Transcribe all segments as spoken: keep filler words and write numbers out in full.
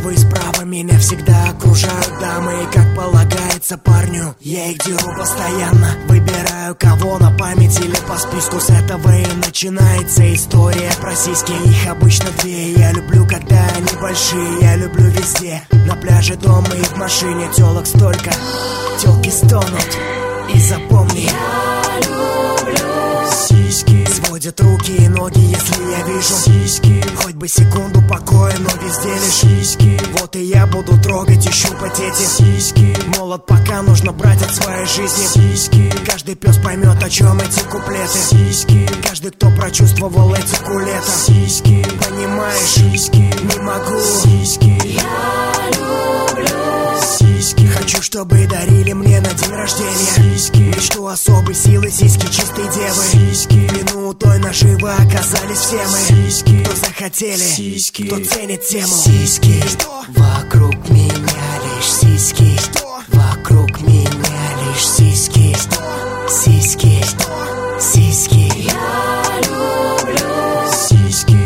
слева и справа меня всегда окружают дамы. И как полагается парню, я их деру постоянно. Выбираю кого на память или по списку. С этого и начинается история про сиськи. Их обычно две, я люблю, когда они большие. Я люблю везде, на пляже, дома и в машине. Телок столько, телки стонут. И запомни, я люблю сиськи. Сводят руки и ноги, если я вижу сиськи. Хоть бы секунду покоя, но везде лишь сиськи. Вот и я буду трогать и щупать эти сиськи. Молод пока, нужно брать от своей жизни сиськи. Каждый пес поймет, о чем эти куплеты сиськи. Каждый, кто прочувствовал эти кулета сиськи. Понимаешь, сиськи, не могу сиськи. Я люблю сиськи. Хочу, чтобы дарили мне на день рождения сиськи. Мечту особой силы, сиськи чистой девы сиськи. Вину той наживы оказались все мы сиськи. Кто захотели сиськи, кто ценит тему сиськи. Что? Вокруг меня лишь сиськи. Что? Вокруг меня лишь сиськи. Что? Сиськи. Что? Сиськи. Я люблю сиськи.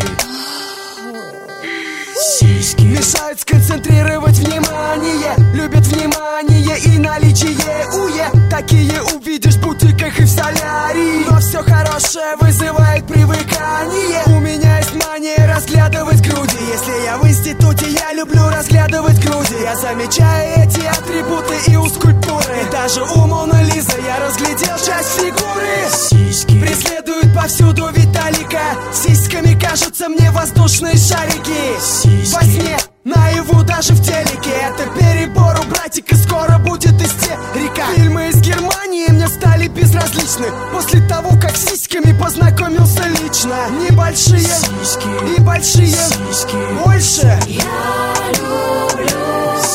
Сиськи мешают сконцентрировать внимание. Любят внимание и наличие уе. Такие увидишь в бутиках и в солярии. Но все хорошее вызывает привыкание. У меня есть мания разглядывать груди. Если я в институте, я люблю разглядывать груди. Я замечаю эти атрибуты и у скульптуры. И даже у Моны Лизы я разглядел часть фигуры. Сиськи преследуют повсюду Виталика. Сиськами кажутся мне воздушные шарики. Сиськи во сне, наяву, даже в телеке. Это перебор у братика, скоро будет истерика. Фильмы из Германии мне стали безразличны после того, как с сиськами познакомился лично. Небольшие сиськи и большие сиськи. Больше я